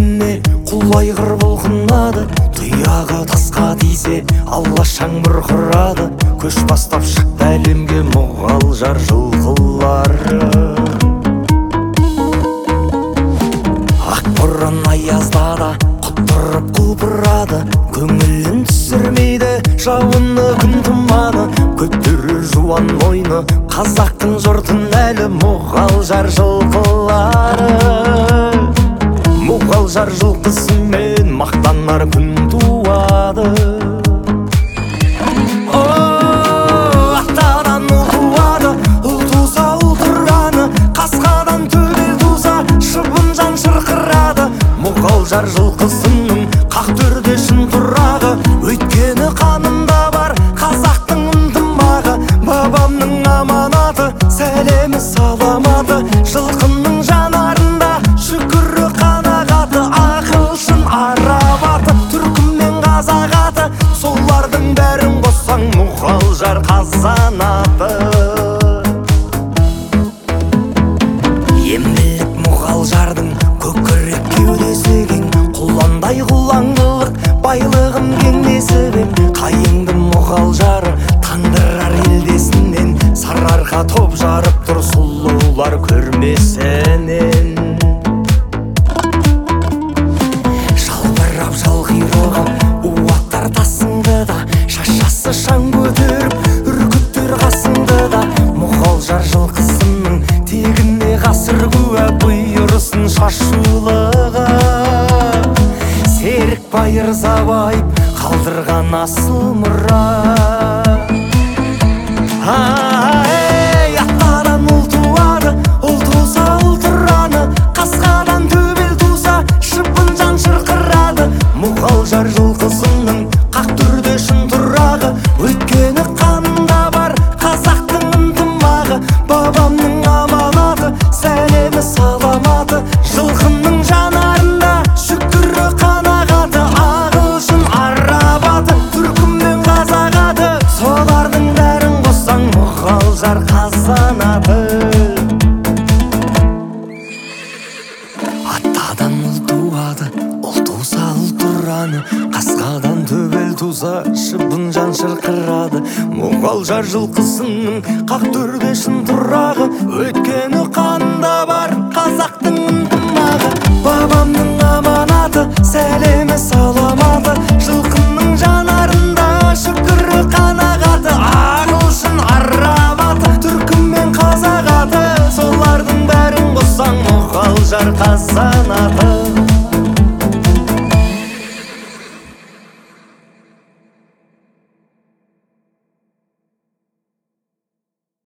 бетіне құл айғыр бұлқынады. Тұяғы тасқа тисе алашаң бұрқырады. Көш бастап шықты әлемге мұғалжар жылқылары. Ақ бұрын аязда да құттырып құлпырады. Көңілін түсірмейді жауыны күн тұманы. Көтерер жуан мойны қазақтың жұртын әлі мұғалжар жылқылары. Мұғалжар жылқысымен мақтанар күн туады. Аттадан ұл туады, ұл туса ұл тұраны. Қасқадан төбел туса шыбын жан шырқырады. Мұғалжар жылқысының қақ төрде шын тұрағы. Өйткені қанында бар қазақтың ынтымағы. Бабамның аманаты, сәлемі саламаты. Жылқының жанарында шүкірі қанағаты. Ақылшын арабаты, түркім мен қазақ аты. Солардың бәрін қоссаң мұғалжар қазанаты. Емлік мұғалжардың көкірек кеудесі кең. Құландай құлаңдылық байлығым кеңдесіп. Қайыңды мұғалжары таңдырар елдесінен. Сарыарқа топ жарып тұр сұлулар көрмесінен. Жалбырап жалғироған уаттар тасыңды да, шашасы шаң көтеріп үркіттер қасыңды да. Мұғалжар жылқысының тегіне ғасыр куә бұйырсын шашулығы. Серік байырза байып қалдырған асыл мұра. Аттадан ұл туады, ұл туса ұл тұраны. Қасқадан төбел туса шыбын жан шырқырады. Мұғалжар жылқысының қақ түрде шын тұрағы. Өйткені қанында бар қазақтың ынтымағы. Бабамның аманаты, сәлемі саламаты. Жылқының жанарында шүкірі қанағаты. Ағылшын арабаты, түркім мен қазақ аты. Солардың бәрін қоссаң мұғалжар қазанаты. Аттадан ұл туады, ұл туса ұл тұраны. Қасқадан төбел туса шыбын жан шырқырады. Мұғалжар жылқысының қақ төрде шын тұрағы. Өйткені қанында бар қазақтың ынтымағы. Бабамның аманаты, сәлемі саламаты. Жылқының жанарында шүкірі қанағаты. Ағылшын арабаты, түркім мен қазақ аты. Солардың бәрін қоссаң мұғалжар қазанаты.